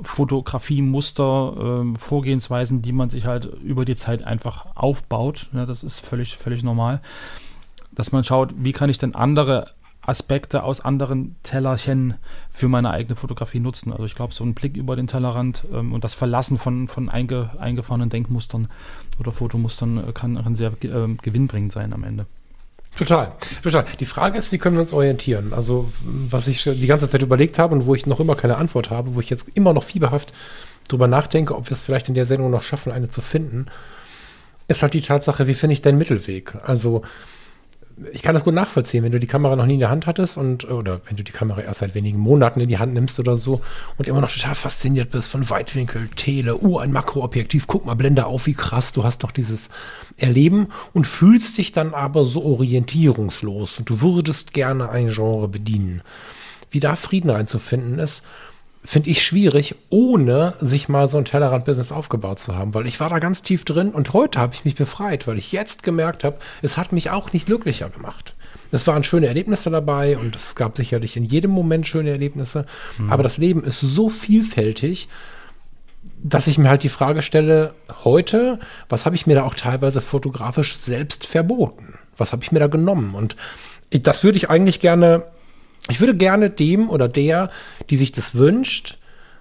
Fotografiemuster, äh, Vorgehensweisen, die man sich halt über die Zeit einfach aufbaut, ja, das ist völlig, völlig normal, dass man schaut, wie kann ich denn andere Aspekte aus anderen Tellerchen für meine eigene Fotografie nutzen. Also ich glaube, so ein Blick über den Tellerrand ähm, und das Verlassen von, von einge, eingefahrenen Denkmustern oder Fotomustern äh, kann, kann sehr äh, gewinnbringend sein am Ende. Total, total. Die Frage ist, wie können wir uns orientieren? Also was ich die ganze Zeit überlegt habe und wo ich noch immer keine Antwort habe, wo ich jetzt immer noch fieberhaft drüber nachdenke, ob wir es vielleicht in der Sendung noch schaffen, eine zu finden, ist halt die Tatsache, wie finde ich den Mittelweg? Also ich kann das gut nachvollziehen, wenn du die Kamera noch nie in der Hand hattest und oder wenn du die Kamera erst seit wenigen Monaten in die Hand nimmst oder so und immer noch total fasziniert bist von Weitwinkel, Tele, uh, ein Makroobjektiv, guck mal, Blende auf, wie krass, du hast doch dieses Erleben und fühlst dich dann aber so orientierungslos und du würdest gerne ein Genre bedienen. Wie da Frieden reinzufinden ist, finde ich schwierig, ohne sich mal so ein Tellerrand-Business aufgebaut zu haben, weil ich war da ganz tief drin und heute habe ich mich befreit, weil ich jetzt gemerkt habe, es hat mich auch nicht glücklicher gemacht. Es waren schöne Erlebnisse dabei und es gab sicherlich in jedem Moment schöne Erlebnisse, mhm. aber das Leben ist so vielfältig, dass ich mir halt die Frage stelle, heute, was habe ich mir da auch teilweise fotografisch selbst verboten? Was habe ich mir da genommen? Und ich, das würde ich eigentlich gerne Ich würde gerne dem oder der, die sich das wünscht,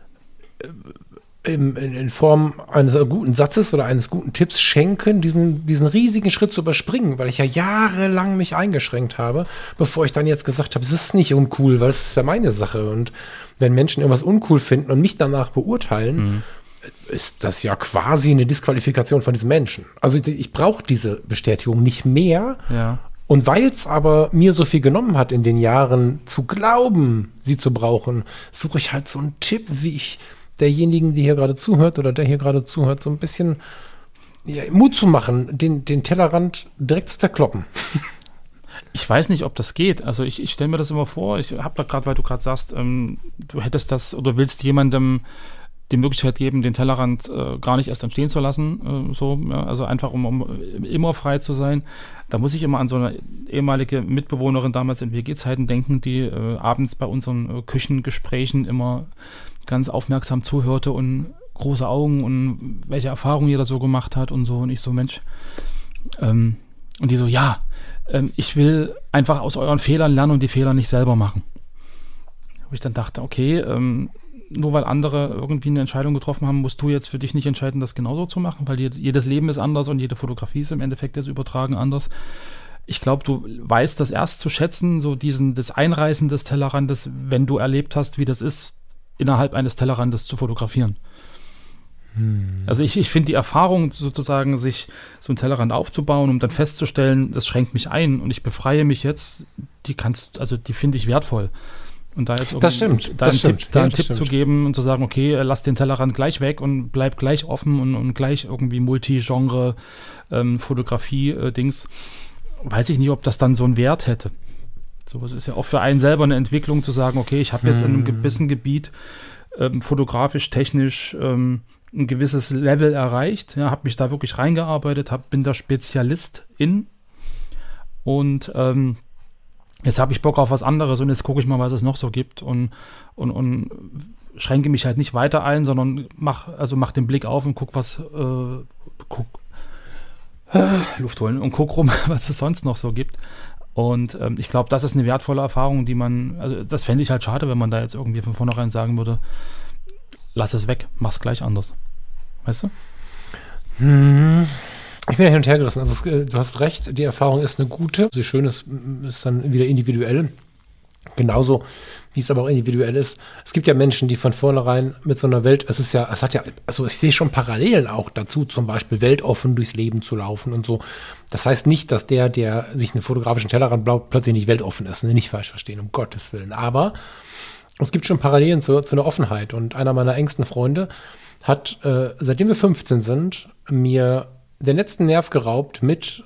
in, in Form eines guten Satzes oder eines guten Tipps schenken, diesen, diesen riesigen Schritt zu überspringen, weil ich ja jahrelang mich eingeschränkt habe, bevor ich dann jetzt gesagt habe, es ist nicht uncool, weil es ist ja meine Sache. Und wenn Menschen irgendwas uncool finden und mich danach beurteilen, mhm. ist das ja quasi eine Disqualifikation von diesem Menschen. Also ich, ich brauche diese Bestätigung nicht mehr. Ja. Und weil es aber mir so viel genommen hat in den Jahren, zu glauben, sie zu brauchen, suche ich halt so einen Tipp, wie ich derjenigen, die hier gerade zuhört oder der hier gerade zuhört, so ein bisschen ja, Mut zu machen, den, den Tellerrand direkt zu zerkloppen. Ich weiß nicht, ob das geht. Also ich, ich stelle mir das immer vor, ich habe da gerade, weil du gerade sagst, ähm, du hättest das oder willst jemandem die Möglichkeit geben, den Tellerrand äh, gar nicht erst entstehen zu lassen, äh, so, ja, also einfach um, um immer frei zu sein. Da muss ich immer an so eine ehemalige Mitbewohnerin damals in W G-Zeiten denken, die äh, abends bei unseren äh, Küchengesprächen immer ganz aufmerksam zuhörte und große Augen und welche Erfahrungen jeder so gemacht hat und so. Und ich so, Mensch, ähm, und die so, ja, ähm, ich will einfach aus euren Fehlern lernen und die Fehler nicht selber machen. Wo ich dann dachte, okay, ähm, nur weil andere irgendwie eine Entscheidung getroffen haben, musst du jetzt für dich nicht entscheiden, das genauso zu machen, weil jedes Leben ist anders und jede Fotografie ist im Endeffekt das Übertragen anders. ich glaube, du weißt das erst zu schätzen, so diesen, das Einreißen des Tellerrandes, wenn du erlebt hast, wie das ist, innerhalb eines Tellerrandes zu fotografieren. Hm. Also ich, ich finde die Erfahrung sozusagen, sich so einen Tellerrand aufzubauen, um dann festzustellen, das schränkt mich ein und ich befreie mich jetzt, die kannst, also die finde ich wertvoll. Und da jetzt das stimmt, da das einen stimmt. Tipp, da Ja, einen das Tipp stimmt. zu geben und zu sagen, okay, lass den Tellerrand gleich weg und bleib gleich offen und, und gleich irgendwie Multi-Genre ähm, Fotografie-Dings, weiß ich nicht, ob das dann so einen Wert hätte. So, es ist ja auch für einen selber eine Entwicklung zu sagen, okay, ich habe jetzt hm. in einem gewissen Gebiet ähm, fotografisch, technisch ähm, ein gewisses Level erreicht, ja, habe mich da wirklich reingearbeitet, hab, bin da Spezialist in und ähm, jetzt habe ich Bock auf was anderes und jetzt gucke ich mal, was es noch so gibt und, und, und schränke mich halt nicht weiter ein, sondern mach, also mach den Blick auf und guck, was äh, guck, äh, Luft holen und guck rum, was es sonst noch so gibt. Und ähm, ich glaube, das ist eine wertvolle Erfahrung, die man, also das fände ich halt schade, wenn man da jetzt irgendwie von vornherein sagen würde, lass es weg, mach's gleich anders. Weißt du? Hm. Ich bin ja hin und her gerissen. Also es, du hast recht, die Erfahrung ist eine gute. So schön ist, ist dann wieder individuell. Genauso, wie es aber auch individuell ist. Es gibt ja Menschen, die von vornherein mit so einer Welt, es ist ja, es hat ja, also ich sehe schon Parallelen auch dazu, zum Beispiel weltoffen durchs Leben zu laufen und so. Das heißt nicht, dass der, der sich einen fotografischen Tellerrand baut, plötzlich nicht weltoffen ist. Ne? Nicht falsch verstehen, um Gottes Willen. Aber es gibt schon Parallelen zu, zu einer Offenheit. Und einer meiner engsten Freunde hat, äh, seitdem wir fünfzehn sind, mir den letzten Nerv geraubt mit,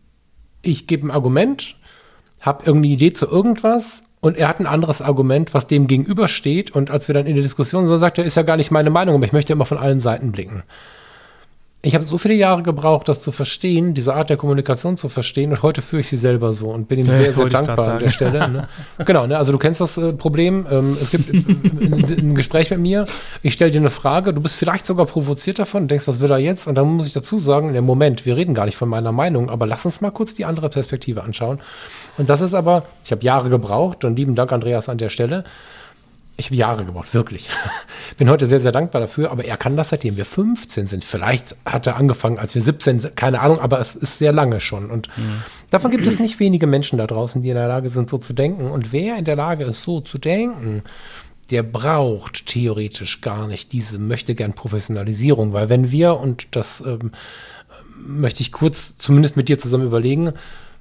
ich gebe ein Argument, habe irgendeine Idee zu irgendwas und er hat ein anderes Argument, was dem gegenübersteht. Und als wir dann in der Diskussion so sagt, er ist ja gar nicht meine Meinung, aber ich möchte immer von allen Seiten blicken. Ich habe so viele Jahre gebraucht, das zu verstehen, diese Art der Kommunikation zu verstehen und heute führe ich sie selber so und bin ihm Ja, sehr, sehr wollte ich dankbar grad an der Stelle. Ne? Genau, ne? Also du kennst das äh, Problem, ähm, es gibt ein, ein Gespräch mit mir, ich stelle dir eine Frage, du bist vielleicht sogar provoziert davon und denkst, was will er jetzt? Und dann muss ich dazu sagen, im Moment, wir reden gar nicht von meiner Meinung, aber lass uns mal kurz die andere Perspektive anschauen. Und das ist aber, ich habe Jahre gebraucht und lieben Dank, Andreas, an der Stelle. Ich habe Jahre gebraucht, wirklich. Bin heute sehr, sehr dankbar dafür, aber er kann das, seitdem wir fünfzehn sind. Vielleicht hat er angefangen, als wir siebzehn sind, keine Ahnung, aber es ist sehr lange schon. Und mhm. davon gibt es nicht wenige Menschen da draußen, die in der Lage sind, so zu denken. Und wer in der Lage ist, so zu denken, der braucht theoretisch gar nicht diese möchte-gern Professionalisierung. Weil wenn wir, und das ähm, möchte ich kurz zumindest mit dir zusammen überlegen,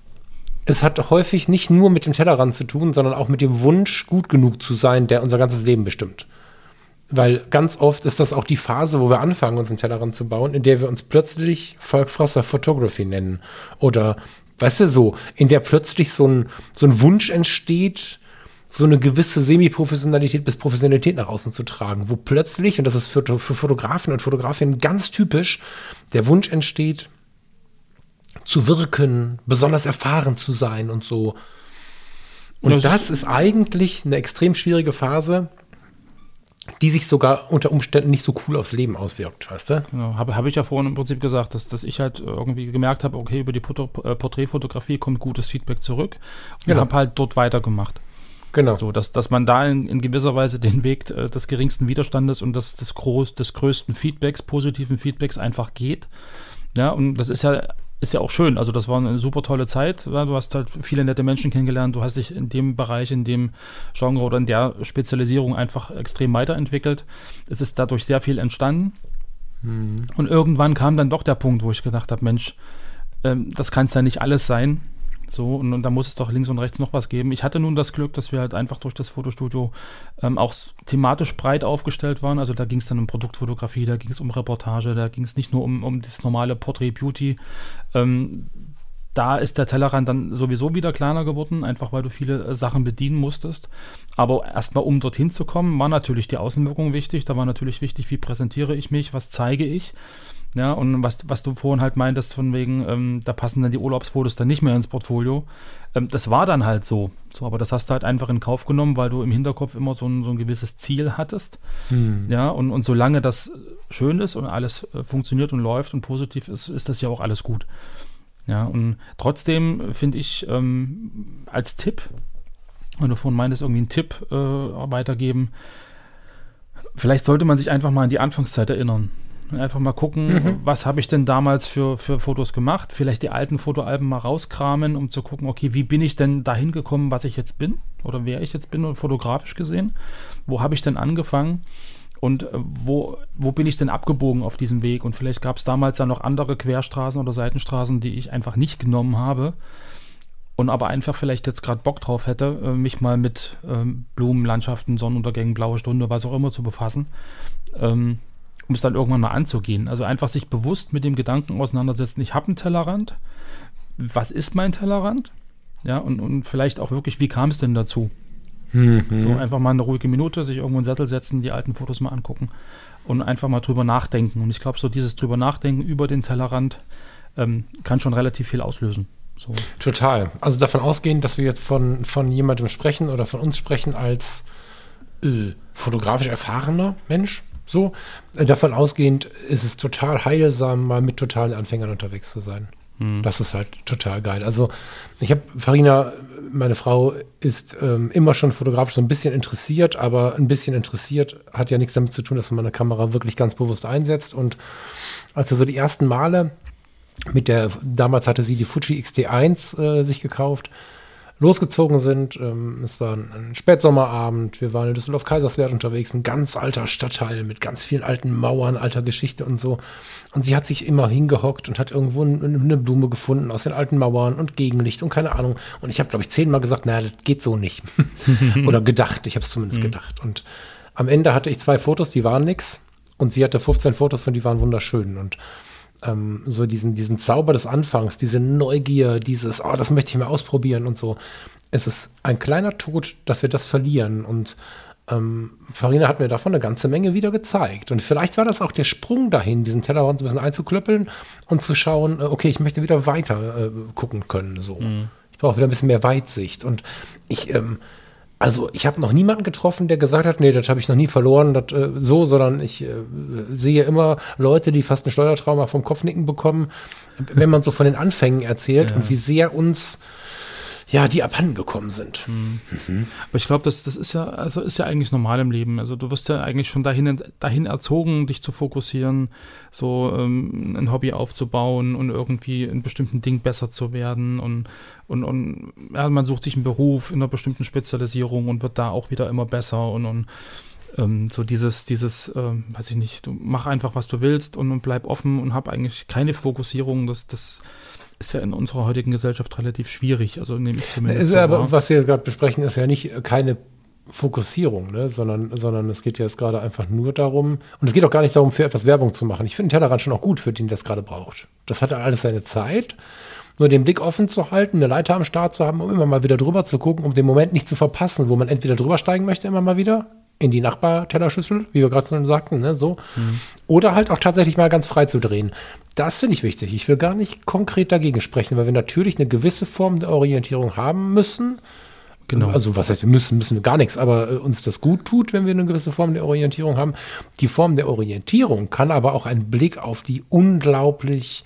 es hat häufig nicht nur mit dem Tellerrand zu tun, sondern auch mit dem Wunsch, gut genug zu sein, der unser ganzes Leben bestimmt. Weil ganz oft ist das auch die Phase, wo wir anfangen, uns einen Tellerrand zu bauen, in der wir uns plötzlich Volkfresser Photography nennen. Oder, weißt du, so, in der plötzlich so ein, so ein Wunsch entsteht, so eine gewisse Semi-Professionalität bis Professionalität nach außen zu tragen. Wo plötzlich, und das ist für, für Fotografen und Fotografinnen ganz typisch, der Wunsch entsteht, zu wirken, besonders erfahren zu sein und so. Und das, das ist eigentlich eine extrem schwierige Phase, die sich sogar unter Umständen nicht so cool aufs Leben auswirkt, weißt du? Genau, habe hab ich ja vorhin im Prinzip gesagt, dass, dass ich halt irgendwie gemerkt habe, okay, über die Portr- äh, Porträtfotografie kommt gutes Feedback zurück und genau. habe halt dort weitergemacht. Genau. So, dass, dass man da in, in gewisser Weise den Weg äh, des geringsten Widerstandes und des, des, groß, des größten Feedbacks, positiven Feedbacks einfach geht. Ja, und das ist ja Ist ja auch schön, also das war eine super tolle Zeit, ja? Du hast halt viele nette Menschen kennengelernt, du hast dich in dem Bereich, in dem Genre oder in der Spezialisierung einfach extrem weiterentwickelt. Es ist dadurch sehr viel entstanden mhm. und irgendwann kam dann doch der Punkt, wo ich gedacht habe, Mensch, ähm, das kann es ja nicht alles sein. So, und, und da muss es doch links und rechts noch was geben. Ich hatte nun das Glück, dass wir halt einfach durch das Fotostudio ähm, auch thematisch breit aufgestellt waren. Also da ging es dann um Produktfotografie, da ging es um Reportage, da ging es nicht nur um, um das normale Portrait Beauty. Ähm, da ist der Tellerrand dann sowieso wieder kleiner geworden, einfach weil du viele äh, Sachen bedienen musstest. Aber erstmal, um dorthin zu kommen, war natürlich die Außenwirkung wichtig. Da war natürlich wichtig, wie präsentiere ich mich, was zeige ich. Ja, und was, was du vorhin halt meintest, von wegen, ähm, da passen dann die Urlaubsfotos dann nicht mehr ins Portfolio. Ähm, das war dann halt so. So, aber das hast du halt einfach in Kauf genommen, weil du im Hinterkopf immer so ein, so ein gewisses Ziel hattest. Hm. Ja, und, und solange das schön ist und alles äh, funktioniert und läuft und positiv ist, ist das ja auch alles gut. Ja, und trotzdem finde ich ähm, als Tipp, wenn du vorhin meintest, irgendwie einen Tipp äh, weitergeben, vielleicht sollte man sich einfach mal an die Anfangszeit erinnern. Einfach mal gucken, mhm. was habe ich denn damals für, für Fotos gemacht. Vielleicht die alten Fotoalben mal rauskramen, um zu gucken, okay, wie bin ich denn dahin gekommen, was ich jetzt bin oder wer ich jetzt bin, oder fotografisch gesehen. Wo habe ich denn angefangen und äh, wo, wo bin ich denn abgebogen auf diesem Weg? Und vielleicht gab es damals ja noch andere Querstraßen oder Seitenstraßen, die ich einfach nicht genommen habe. Und aber einfach vielleicht jetzt gerade Bock drauf hätte, äh, mich mal mit ähm, Blumen, Landschaften, Sonnenuntergängen, blaue Stunde, was auch immer zu befassen, ähm, um es dann irgendwann mal anzugehen. Also einfach sich bewusst mit dem Gedanken auseinandersetzen, ich habe einen Tellerrand, was ist mein Tellerrand? Ja, und, und vielleicht auch wirklich, wie kam es denn dazu? Mhm. So einfach mal eine ruhige Minute, sich irgendwo in den Sattel setzen, die alten Fotos mal angucken und einfach mal drüber nachdenken. Und ich glaube, so dieses drüber nachdenken über den Tellerrand ähm, kann schon relativ viel auslösen. So. Total. Also davon ausgehend, dass wir jetzt von, von jemandem sprechen oder von uns sprechen als äh, fotografisch erfahrener Mensch, so, äh, davon ausgehend ist es total heilsam, mal mit totalen Anfängern unterwegs zu sein. Hm. Das ist halt total geil. Also ich habe, Farina, meine Frau, ist ähm, immer schon fotografisch so ein bisschen interessiert, aber ein bisschen interessiert hat ja nichts damit zu tun, dass man eine Kamera wirklich ganz bewusst einsetzt. Und als wir so die ersten Male mit der, damals hatte sie die Fuji X T eins äh, sich gekauft, losgezogen sind. Ähm, es war ein, ein Spätsommerabend, wir waren in Düsseldorf-Kaiserswerth unterwegs, ein ganz alter Stadtteil mit ganz vielen alten Mauern, alter Geschichte und so. Und sie hat sich immer hingehockt und hat irgendwo ein, eine Blume gefunden aus den alten Mauern und Gegenlicht und keine Ahnung. Und ich habe, glaube ich, zehnmal gesagt, naja, das geht so nicht. Oder gedacht, ich habe es zumindest gedacht. Und am Ende hatte ich zwei Fotos, die waren nix. Und sie hatte fünfzehn Fotos und die waren wunderschön. Und Ähm, so diesen, diesen Zauber des Anfangs, diese Neugier, dieses, oh, das möchte ich mal ausprobieren und so. Es ist ein kleiner Tod, dass wir das verlieren. Und ähm, Farina hat mir davon eine ganze Menge wieder gezeigt. Und vielleicht war das auch der Sprung dahin, diesen Tellerrand ein bisschen einzuklöppeln und zu schauen, okay, ich möchte wieder weiter äh, gucken können. So. Mhm. Ich brauche wieder ein bisschen mehr Weitsicht. Und ich, ähm, Also ich habe noch niemanden getroffen, der gesagt hat, nee, das habe ich noch nie verloren, das, äh, so, sondern ich äh, sehe immer Leute, die fast ein Schleudertrauma vom Kopfnicken bekommen, wenn man so von den Anfängen erzählt, ja, und wie sehr uns ja die abhanden gekommen sind. Mhm. Mhm. Aber ich glaube, das, das ist ja, also ist ja eigentlich normal im Leben. Also du wirst ja eigentlich schon dahin, dahin erzogen, dich zu fokussieren, so ähm, ein Hobby aufzubauen und irgendwie in bestimmten Dingen besser zu werden. Und, und, und ja, man sucht sich einen Beruf in einer bestimmten Spezialisierung und wird da auch wieder immer besser. Und, und ähm, so dieses, dieses, ähm, weiß ich nicht, du mach einfach, was du willst und, und bleib offen und hab eigentlich keine Fokussierung. Das, das ist ja in unserer heutigen Gesellschaft relativ schwierig, also nehme ich zumindest. Ist ja, aber was wir gerade besprechen, ist ja nicht keine Fokussierung, ne? sondern, sondern es geht ja jetzt gerade einfach nur darum, und es geht auch gar nicht darum, für etwas Werbung zu machen. Ich finde Tellerrand schon auch gut für den, der es gerade braucht. Das hat alles seine Zeit. Nur den Blick offen zu halten, eine Leiter am Start zu haben, um immer mal wieder drüber zu gucken, um den Moment nicht zu verpassen, wo man entweder drüber steigen möchte, immer mal wieder, in die Nachbartellerschüssel, wie wir gerade schon sagten, ne, so. Mhm. Oder halt auch tatsächlich mal ganz frei zu drehen. Das finde ich wichtig. Ich will gar nicht konkret dagegen sprechen, weil wir natürlich eine gewisse Form der Orientierung haben müssen. Genau. Also was heißt, wir müssen, müssen wir gar nichts, aber äh, uns das gut tut, wenn wir eine gewisse Form der Orientierung haben. Die Form der Orientierung kann aber auch ein Blick auf die unglaublich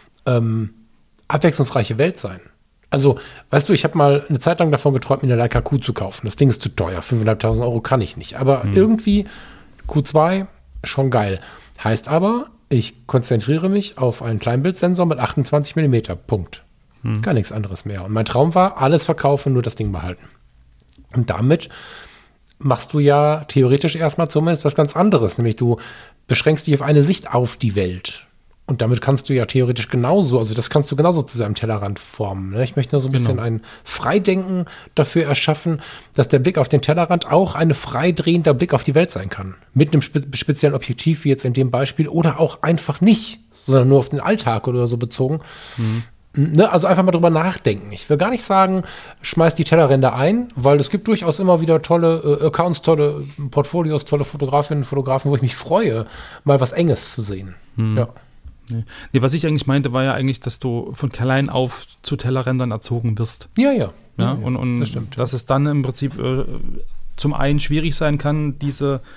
ähm, abwechslungsreiche Welt sein. Also, weißt du, ich habe mal eine Zeit lang davon geträumt, mir eine Leica Q zu kaufen. Das Ding ist zu teuer, fünftausendfünfhundert Euro kann ich nicht. Aber mhm. irgendwie Q zwei, schon geil. Heißt aber, ich konzentriere mich auf einen Kleinbildsensor mit achtundzwanzig Millimeter, Punkt. Mhm. Gar nichts anderes mehr. Und mein Traum war, alles verkaufen, nur das Ding behalten. Und damit machst du ja theoretisch erstmal zumindest was ganz anderes. Nämlich du beschränkst dich auf eine Sicht auf die Welt. Und damit kannst du ja theoretisch genauso, also das kannst du genauso zu seinem Tellerrand formen. Ne? Ich möchte nur so ein genau. bisschen ein Freidenken dafür erschaffen, dass der Blick auf den Tellerrand auch ein freidrehender Blick auf die Welt sein kann. Mit einem spe- speziellen Objektiv, wie jetzt in dem Beispiel, oder auch einfach nicht, sondern nur auf den Alltag oder so bezogen. Mhm. Ne? Also einfach mal drüber nachdenken. Ich will gar nicht sagen, schmeiß die Tellerränder ein, weil es gibt durchaus immer wieder tolle äh, Accounts, tolle Portfolios, tolle Fotografinnen und Fotografen, wo ich mich freue, mal was Enges zu sehen. Mhm. Ja. Nee. nee, was ich eigentlich meinte, war ja eigentlich, dass du von klein auf zu Tellerrändern erzogen wirst. Ja, ja. ja, ja und, und das stimmt, dass ja. es dann im Prinzip äh, zum einen schwierig sein kann, diese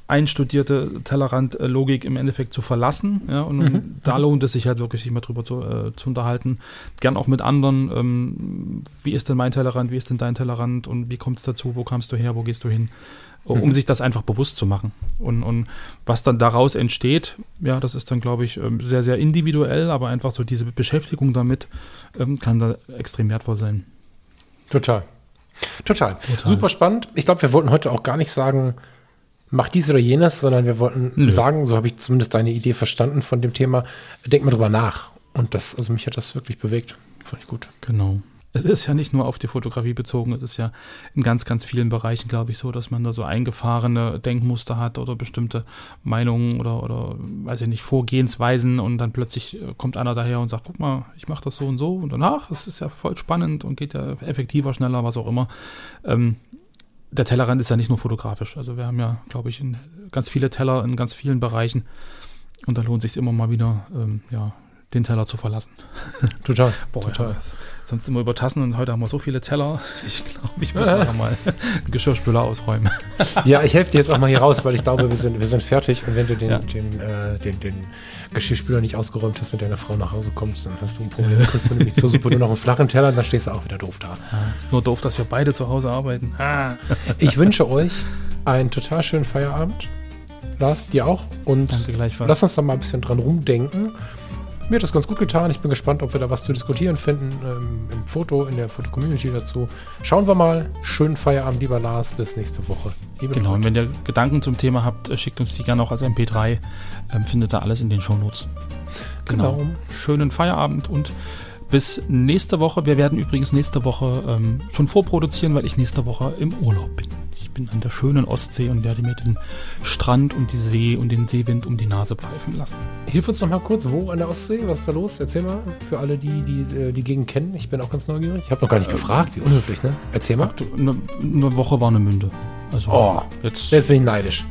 einstudierte Tellerrand-Logik im Endeffekt zu verlassen. Ja, und, und Mhm. da lohnt es sich halt wirklich, sich mal drüber zu, äh, zu unterhalten. Gern auch mit anderen. Ähm, wie ist denn mein Tellerrand? Wie ist denn dein Tellerrand? Und wie kommt es dazu? Wo kamst du her? Wo gehst du hin? Um Mhm. sich das einfach bewusst zu machen. Und, und was dann daraus entsteht, ja, das ist dann, glaube ich, ähm, sehr, sehr individuell, aber einfach so diese Beschäftigung damit ähm, kann da extrem wertvoll sein. Total. Total. Total. Super spannend. Ich glaube, wir wollten heute auch gar nicht sagen, mach dies oder jenes, sondern wir wollten Nö. sagen, so habe ich zumindest deine Idee verstanden von dem Thema, denk mal drüber nach. Und das, also mich hat das wirklich bewegt. Fand ich gut. Genau. Es ist ja nicht nur auf die Fotografie bezogen, es ist ja in ganz, ganz vielen Bereichen, glaube ich, so, dass man da so eingefahrene Denkmuster hat oder bestimmte Meinungen oder, oder weiß ich nicht, Vorgehensweisen und dann plötzlich äh, kommt einer daher und sagt, guck mal, ich mache das so und so und danach, es ist ja voll spannend und geht ja effektiver, schneller, was auch immer. Ähm, der Tellerrand ist ja nicht nur fotografisch, also wir haben ja, glaube ich, in ganz viele Teller in ganz vielen Bereichen und da lohnt es sich immer mal wieder, ähm, ja, den Teller zu verlassen. Total. Boah, Total. ja, sonst immer über Tassen und heute haben wir so viele Teller. Ich glaube, ich muss nachher mal einen Geschirrspüler ausräumen. Ja, ich helfe dir jetzt auch mal hier raus, weil ich glaube, wir sind, wir sind fertig. Und wenn du den, Ja. den, äh, den, den Geschirrspüler nicht ausgeräumt hast, mit deiner Frau nach Hause kommst, dann hast du ein Problem. Dann kriegst du nämlich zur Suppe nur noch einen flachen Teller und dann stehst du auch wieder doof da. Ja, ist nur doof, dass wir beide zu Hause arbeiten. Ah. Ich wünsche euch einen total schönen Feierabend. Lars, dir auch. Und Danke gleichfalls. lass uns da mal ein bisschen dran rumdenken. Mir hat das ganz gut getan. Ich bin gespannt, ob wir da was zu diskutieren finden ähm, im Foto, in der Foto-Community dazu. Schauen wir mal. Schönen Feierabend, lieber Lars. Bis nächste Woche. Liebe Genau, und Leute. wenn ihr Gedanken zum Thema habt, äh, schickt uns die gerne auch als M P drei. Ähm, findet da alles in den Shownotes. Genau. Genau. Schönen Feierabend und bis nächste Woche. Wir werden übrigens nächste Woche ähm, schon vorproduzieren, weil ich nächste Woche im Urlaub bin. Ich bin an der schönen Ostsee und werde mir den Strand und die See und den Seewind um die Nase pfeifen lassen. Hilf uns noch mal kurz, wo an der Ostsee? Was ist da los? Erzähl mal, für alle, die die, äh, die Gegend kennen. Ich bin auch ganz neugierig. Ich habe noch gar nicht gefragt. Wie unhöflich, ne? Erzähl mal. Du, Eine, eine Woche war eine Münde. Also Oh, jetzt, jetzt bin ich neidisch.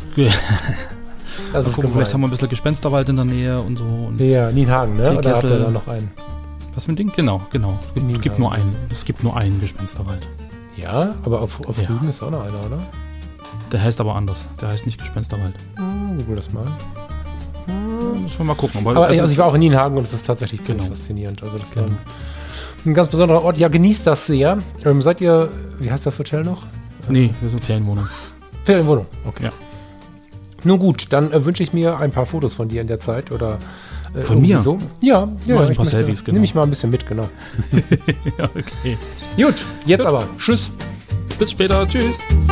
Das ist gucken, vielleicht haben gemein. wir ein bisschen Gespensterwald in der Nähe und so. Und Ja, Nienhagen, ne? Oder habt Teekessel. ihr da noch einen? was für ein Ding? Genau, genau. Es gibt, es gibt nur Nienhagen. einen. Es gibt nur einen Gespensterwald. Ja, aber auf, auf Ja. Rügen ist auch noch einer, oder? Der heißt aber anders. Der heißt nicht Gespensterwald. Hm, google das mal. Müssen wir mal gucken. Aber, Aber also, also ich war auch in Nienhagen und es ist tatsächlich ziemlich Genau. faszinierend. Also das Genau. war ein, ein ganz besonderer Ort. Ja, genießt das sehr. Ähm, seid ihr, wie heißt das Hotel noch? nee, wir sind Ferienwohnung. Ferienwohnung, okay. Ja. Nun gut, dann äh, wünsche ich mir ein paar Fotos von dir in der Zeit oder äh, Von irgendwie mir? so. Ja, ja, Mach ein ich paar möchte- Selfies, genau. Nehme ich mal ein bisschen mit, genau. ja, okay. Gut, jetzt aber. Tschüss. Bis später. Tschüss.